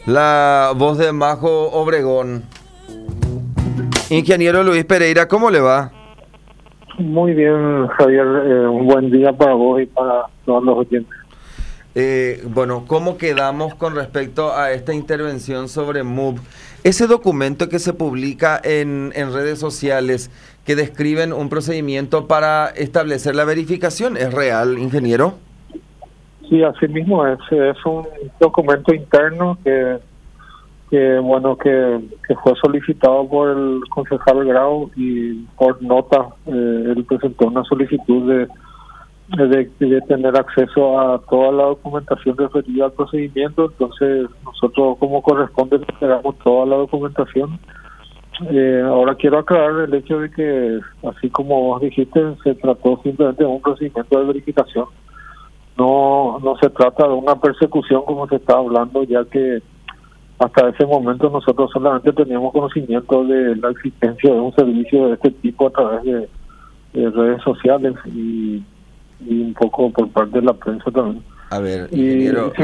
La voz de Majo Obregón. Ingeniero Luis Pereira, ¿cómo le va? Muy bien, Javier. Un buen día para vos y para todos los oyentes. Bueno, ¿cómo quedamos con respecto a esta intervención sobre MOVE? Ese documento que se publica en redes sociales que describen un procedimiento para establecer la verificación, ¿es real, ingeniero? Sí, así mismo es un documento interno que fue solicitado por el concejal Grau y por nota él presentó una solicitud de tener acceso a toda la documentación referida al procedimiento. Entonces nosotros, como corresponde, entregamos toda la documentación. Ahora quiero aclarar el hecho de que, así como vos dijiste, se trató simplemente de un procedimiento de verificación. No se trata de una persecución como se está hablando, ya que hasta ese momento nosotros solamente teníamos conocimiento de la existencia de un servicio de este tipo a través de redes sociales y un poco por parte de la prensa también. A ver, ingeniero,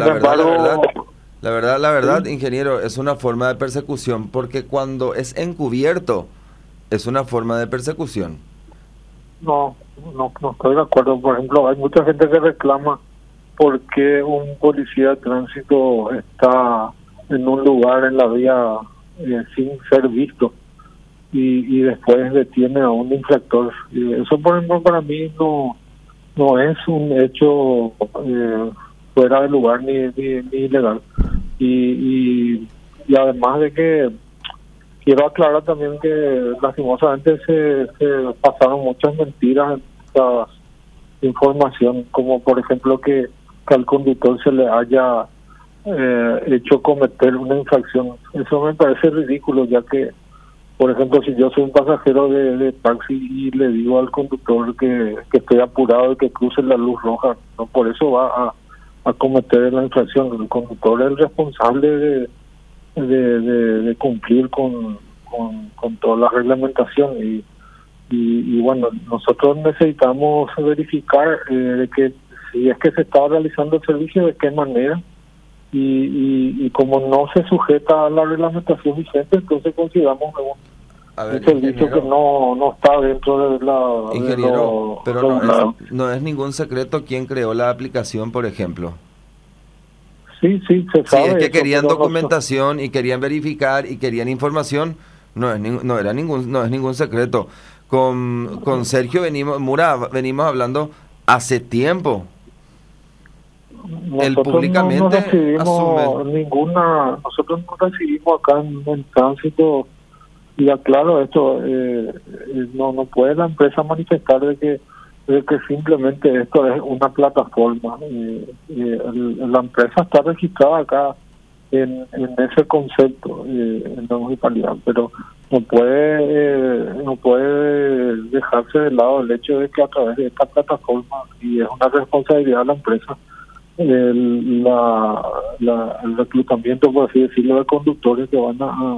la verdad, ¿sí? Ingeniero, es una forma de persecución, porque cuando es encubierto, es una forma de persecución. No estoy de acuerdo. Por ejemplo, hay mucha gente que reclama por qué un policía de tránsito está en un lugar en la vía sin ser visto y después detiene a un infractor. Eso, por ejemplo, para mí no es un hecho fuera de lugar ni ilegal. Y además de que quiero aclarar también que lastimosamente se pasaron muchas mentiras en esta información, como por ejemplo que al conductor se le haya hecho cometer una infracción. Eso me parece ridículo, ya que, por ejemplo, si yo soy un pasajero de taxi y le digo al conductor que estoy apurado y que cruce la luz roja, no por eso va a cometer la infracción. El conductor es el responsable de cumplir con toda la reglamentación y bueno, nosotros necesitamos verificar de que si es que se está realizando el servicio, de qué manera, y como no se sujeta a la reglamentación vigente, entonces consideramos un servicio que no está dentro de la... Ingeniero, pero no es ningún secreto quién creó la aplicación, por ejemplo. Sí, se sabe. Si es que querían documentación y querían verificar y querían información, no es ningún secreto. Con Sergio venimos hablando hace tiempo. Nosotros públicamente no recibimos nosotros no recibimos acá en tránsito, y aclaro esto, no puede la empresa manifestar de que simplemente esto es una plataforma. La empresa está registrada acá en ese concepto en la municipalidad, pero no puede dejarse de lado el hecho de que a través de esta plataforma, y es una responsabilidad de la empresa, el reclutamiento, por así decirlo, de conductores que van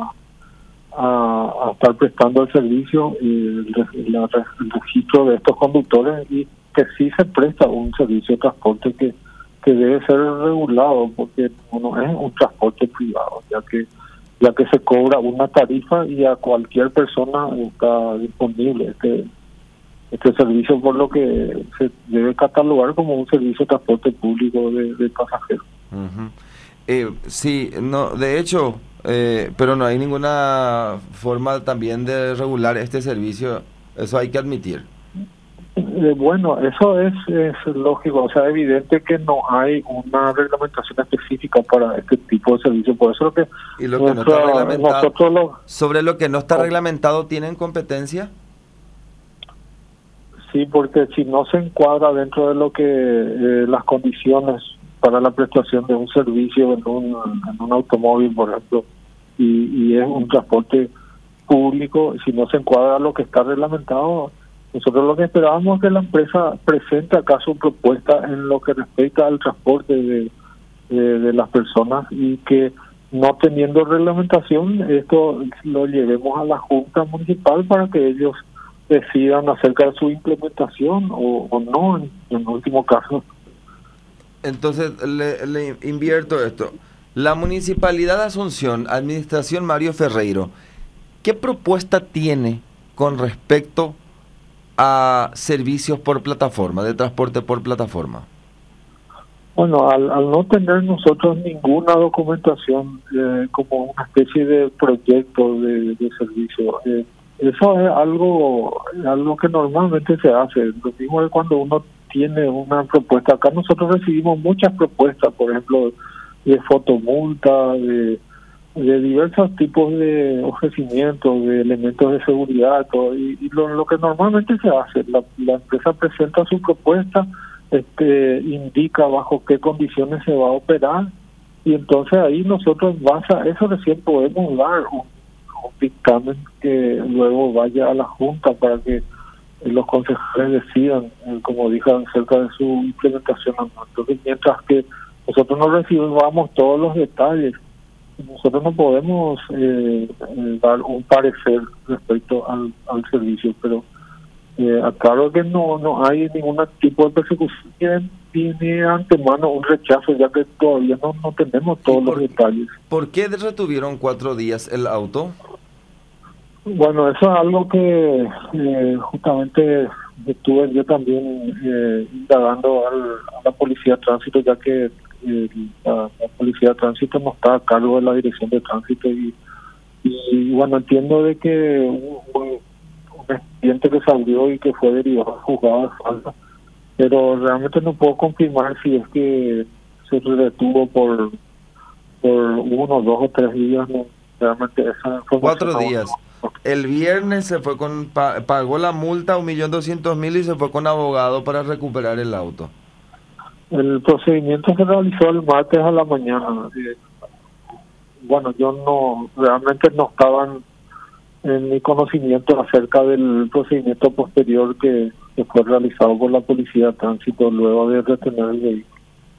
a estar prestando el servicio, el registro de estos conductores, y que sí se presta un servicio de transporte que debe ser regulado, porque no es un transporte privado, ya que se cobra una tarifa y a cualquier persona está disponible este servicio, por lo que se debe catalogar como un servicio de transporte público de pasajeros. Sí, no, de hecho, pero no hay ninguna forma también de regular este servicio, eso hay que admitir. Bueno, eso es lógico, o sea, evidente que no hay una reglamentación específica para este tipo de servicio, por eso que... ¿Y lo que no está reglamentado, sobre lo que no está reglamentado, tienen competencia? Sí, porque si no se encuadra dentro de lo que las condiciones para la prestación de un servicio en un automóvil, por ejemplo, y es un transporte público, si no se encuadra lo que está reglamentado, nosotros lo que esperábamos es que la empresa presente acá su propuesta en lo que respecta al transporte de las personas, y que no teniendo reglamentación esto lo llevemos a la Junta Municipal para que ellos decidan acerca de su implementación o no, en último caso. Entonces le invierto esto. La Municipalidad de Asunción, Administración Mario Ferreiro, ¿qué propuesta tiene con respecto a servicios por plataforma, de transporte por plataforma? Bueno, al no tener nosotros ninguna documentación como una especie de proyecto de servicio, eso es algo que normalmente se hace. Lo mismo es cuando uno tiene una propuesta. Acá nosotros recibimos muchas propuestas, por ejemplo, de fotomulta, de diversos tipos de ofrecimientos, de elementos de seguridad, todo. Y lo que normalmente se hace, la empresa presenta su propuesta, indica bajo qué condiciones se va a operar, y entonces ahí nosotros a eso recién podemos dar un dictamen que luego vaya a la Junta para que los concejales decidan, como dije, acerca de su implementación. Entonces, mientras que nosotros no recibamos todos los detalles, nosotros no podemos dar un parecer respecto al servicio, pero aclaro que no hay ningún tipo de persecución ni de antemano un rechazo, ya que todavía no tenemos todos los detalles. ¿Por qué retuvieron 4 días el auto? Bueno, eso es algo que justamente estuve yo también indagando a la Policía de Tránsito, ya que la Policía de Tránsito no está a cargo de la Dirección de Tránsito, y bueno, entiendo de que un expediente que se abrió y que fue derivado a juzgado de falta, pero realmente no puedo confirmar si es que se retuvo por 1, 2 o 3 días. No, realmente esa 4 días. El viernes se fue pagó la multa 1.200.000 y se fue con abogado para recuperar el auto. El procedimiento se realizó el martes a la mañana. Bueno, yo realmente no estaban en mi conocimiento acerca del procedimiento posterior que fue realizado por la Policía de Tránsito luego de retener el vehículo.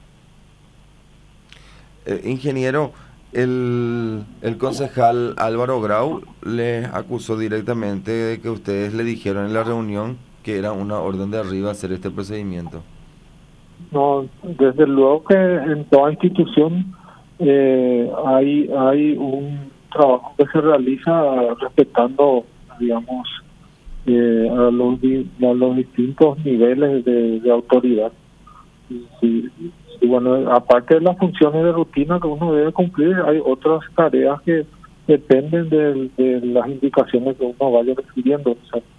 Ingeniero, el concejal Álvaro Grau le acusó directamente de que ustedes le dijeron en la reunión que era una orden de arriba hacer este procedimiento. No, desde luego que en toda institución hay un trabajo que se realiza respetando, digamos, a los distintos niveles de autoridad. Y bueno, aparte de las funciones de rutina que uno debe cumplir, hay otras tareas que dependen de las indicaciones que uno vaya recibiendo. O sea,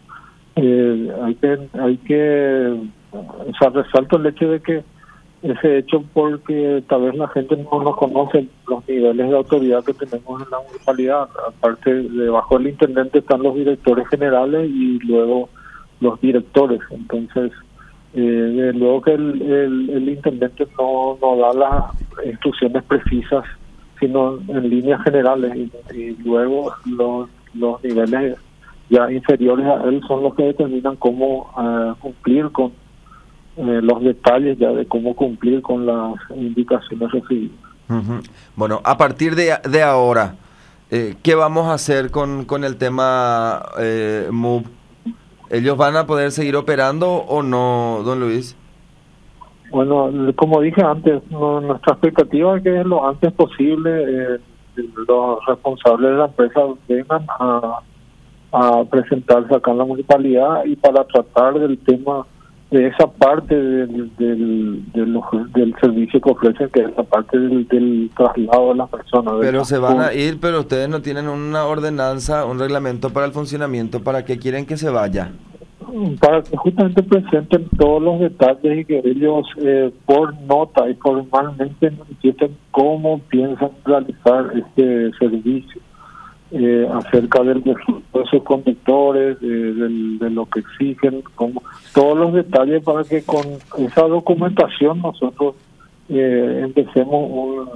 resalto el hecho de que ese hecho, porque tal vez la gente no conoce los niveles de autoridad que tenemos en la municipalidad. Aparte, debajo del intendente están los directores generales y luego los directores. Entonces, luego que el intendente no da las instrucciones precisas, sino en líneas generales, y luego los niveles ya inferiores a él son los que determinan cómo cumplir con los detalles ya de cómo cumplir con las indicaciones recibidas. Uh-huh. Bueno, a partir de ahora, ¿qué vamos a hacer con el tema MOVE? ¿Ellos van a poder seguir operando o no, don Luis? Bueno, como dije antes, nuestra expectativa es que lo antes posible los responsables de la empresa vengan a presentarse acá en la municipalidad y para tratar del tema de esa parte del servicio que ofrecen, que es la parte del traslado de las personas. Pero se van a ir, pero ustedes no tienen una ordenanza, un reglamento para el funcionamiento. ¿Para qué quieren que se vaya? Para que justamente presenten todos los detalles y que ellos por nota y formalmente manifiesten cómo piensan realizar este servicio, acerca del registro de sus conductores, de lo que exigen, como todos los detalles, para que con esa documentación nosotros empecemos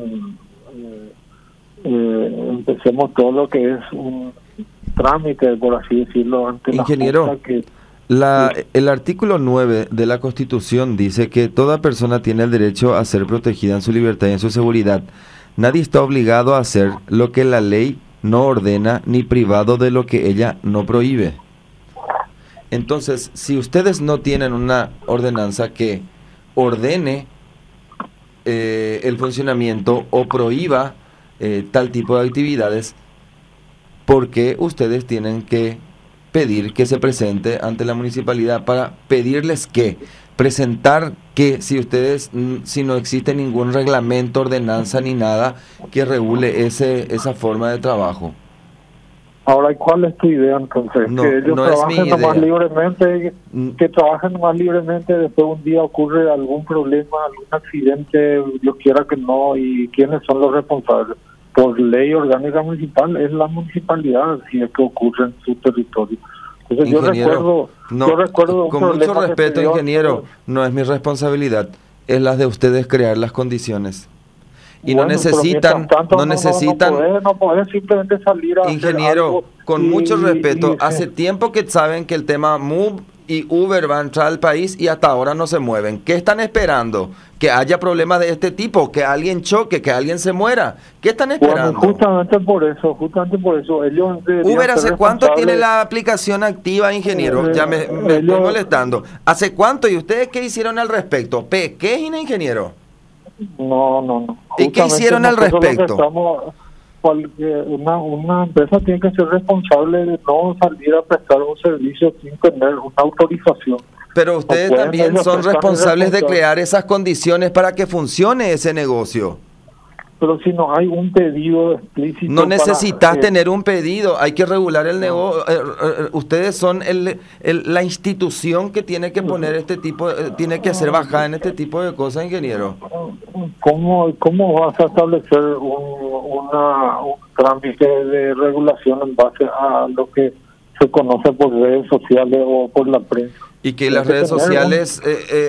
todo lo que es un trámite, por así decirlo, ante Ingeniero, la Junta que el artículo 9 de la Constitución dice que toda persona tiene el derecho a ser protegida en su libertad y en su seguridad. Nadie está obligado a hacer lo que la ley no ordena, ni privado de lo que ella no prohíbe. Entonces, si ustedes no tienen una ordenanza que ordene el funcionamiento o prohíba tal tipo de actividades, porque ustedes tienen que pedir que se presente ante la municipalidad para pedirles que presentar que si no existe ningún reglamento, ordenanza ni nada que regule esa forma de trabajo. Ahora, ¿cuál es tu idea entonces? No, que ellos no es mi trabajen más idea. libremente, que trabajen más libremente, después un día ocurre algún problema, algún accidente, Dios quiera que no, y ¿quiénes son los responsables? Por ley orgánica municipal, es la municipalidad si es que ocurre en su territorio. Entonces Ingeniero, yo recuerdo un con mucho problema que respeto, se dio- ingeniero, no es mi responsabilidad, es la de ustedes crear las condiciones. Y Bueno, pero mientras tanto, no podés simplemente salir a hacer ingeniero, algo con y- mucho respeto, y- hace tiempo que saben que el tema MOVE y Uber va a entrar al país y hasta ahora no se mueven. ¿Qué están esperando? ¿Que haya problemas de este tipo? ¿Que alguien choque? ¿Que alguien se muera? ¿Qué están esperando? Bueno, justamente por eso, ellos deberían Uber, ser ¿hace cuánto tiene responsables. la aplicación activa, ingeniero? Ya me estoy ellos- molestando. ¿Hace cuánto? ¿Y ustedes qué hicieron al respecto? Pequeño, ingeniero. No. ¿Y qué Justamente hicieron al nosotros lo que respecto? una empresa tiene que ser responsable de no salir a prestar un servicio sin tener una autorización. Pero ustedes pueden también ellos son prestar responsables de irresponsable. crear esas condiciones para que funcione ese negocio. Pero si no hay un pedido explícito. No necesitas para, tener un pedido, hay que regular el negocio. Ustedes son la institución que tiene que poner tiene que hacer bajada en este tipo de cosas, ingeniero. ¿Cómo vas a establecer un trámite de regulación en base a lo que se conoce por redes sociales o por la prensa? ¿Y que las redes sociales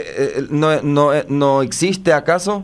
no existe acaso?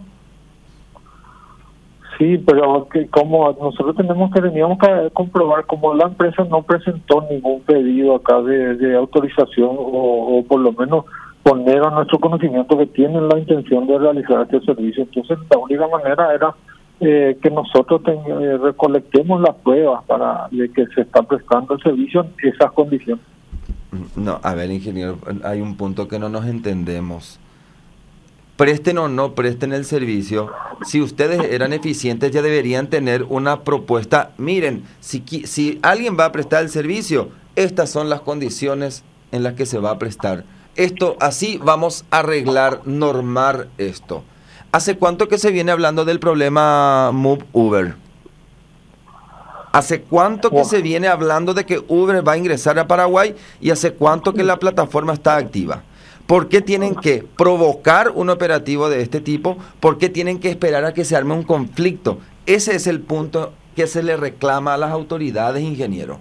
Sí, pero que como nosotros teníamos que comprobar como la empresa no presentó ningún pedido acá de autorización o por lo menos poner a nuestro conocimiento que tienen la intención de realizar este servicio. Entonces la única manera era que nosotros recolectemos las pruebas para de que se está prestando el servicio en esas condiciones. No, a ver, ingeniero, hay un punto que no nos entendemos. Presten o no presten el servicio, si ustedes eran eficientes ya deberían tener una propuesta. Miren, si alguien va a prestar el servicio, estas son las condiciones en las que se va a prestar. Así vamos a normar esto. ¿Hace cuánto que se viene hablando del problema Move Uber? ¿Hace cuánto que se viene hablando de que Uber va a ingresar a Paraguay? ¿Y hace cuánto que la plataforma está activa? ¿Por qué tienen que provocar un operativo de este tipo? ¿Por qué tienen que esperar a que se arme un conflicto? Ese es el punto que se le reclama a las autoridades, ingeniero.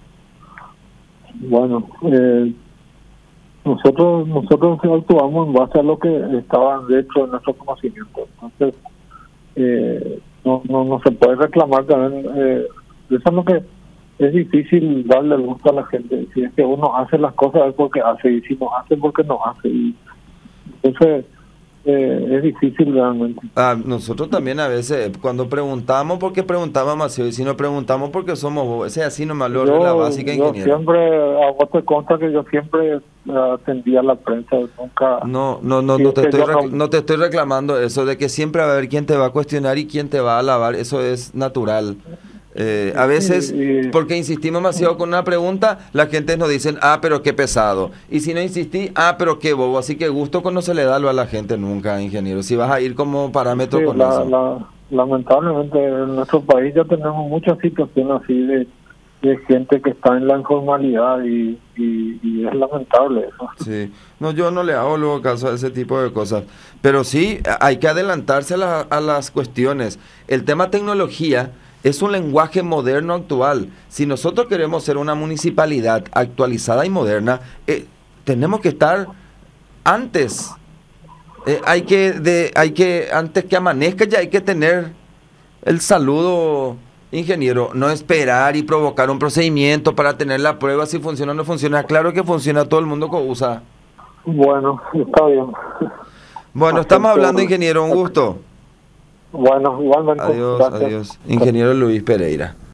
Bueno, nosotros actuamos en base a lo que estaba dentro de nuestro conocimiento. Entonces, no se puede reclamar también. Eso es lo que es difícil darle el gusto a la gente. Si es que uno hace las cosas es porque hace, y si no hace porque no hace. Y entonces es difícil realmente. Nosotros también a veces cuando preguntamos porque preguntamos demasiado, y si no preguntamos porque somos bobos. Ese es así nomás lo de la básica, yo ingeniero. siempre, a vos te consta que yo siempre atendía a la prensa, nunca. No te estoy reclamando eso de que siempre va a haber quien te va a cuestionar y quien te va a alabar. Eso es natural. A veces, porque insistimos demasiado con una pregunta, la gente nos dicen, pero qué pesado. Y si no insistí, pero qué bobo. Así que gusto no se le da a la gente nunca, ingeniero. Si vas a ir como parámetro con eso. Lamentablemente en nuestro país ya tenemos muchas situaciones así de gente que está en la informalidad y es lamentable eso. Sí, no, yo no le hago luego caso a ese tipo de cosas. Pero sí, hay que adelantarse a las cuestiones. El tema tecnología es un lenguaje moderno actual. Si nosotros queremos ser una municipalidad actualizada y moderna, tenemos que estar antes. Antes que amanezca ya hay que tener el saludo, ingeniero. No esperar y provocar un procedimiento para tener la prueba si funciona o no funciona. Claro que funciona, todo el mundo que usa. Bueno, está bien. Bueno, estamos hablando, ingeniero, un gusto. Bueno, igualmente. Adiós, Gracias. adiós. Ingeniero Luis Pereira.